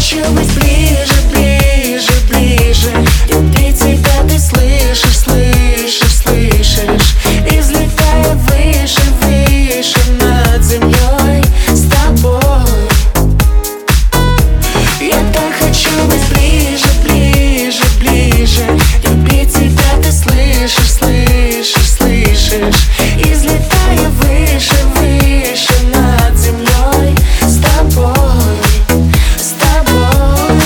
хочу быть ближе, ближе, ближе. Любить тебя ты слышишь, слышишь, слышишь. И взлетая выше, выше над землей с тобой. Я так хочу быть ближе, ближе, ближе. Любить тебя ты слышишь, слышишь, слышишь. И взлетая выше, выше над землей с тобой, с тобой.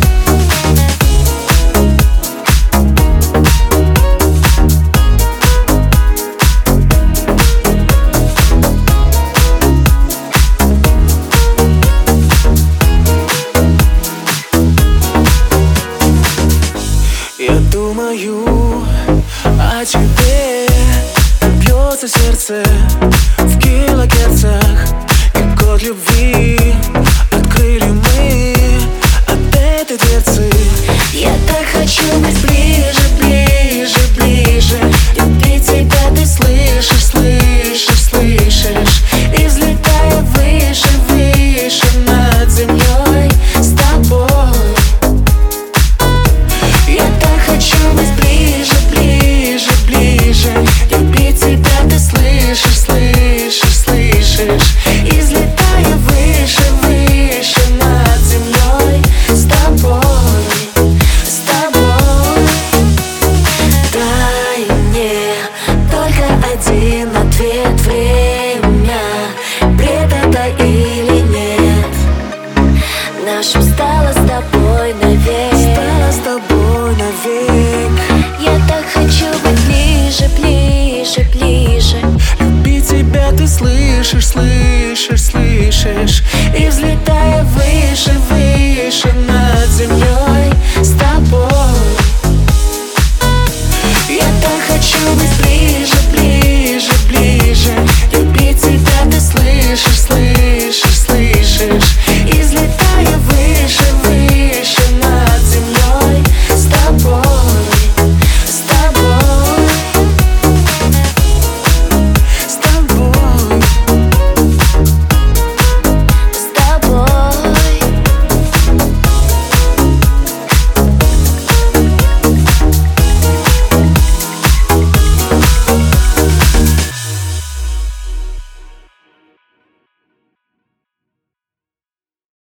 Я думаю о тебе, бьется сердце в килогерцах, и код любви открыли мы от этой дверцы. Я так хочу быть ближе, ближе, ближе. Любить тебя ты слышишь, слышишь, слышишь. И взлетая выше, выше над землей с тобой. Я так хочу быть ближе, ближе, ближе. Любить тебя ты слышишь, слышишь, слышишь. И взлетая выше, выше над землей с тобой, с тобой. Дай мне только один ответ: время, бред это или нет? Нашим стало с тобой навек, стало с тобой навек. Я так хочу быть ближе, ближе, ближе. Любить тебя ты слышишь, слышишь, слышишь. И взлетая выше, выше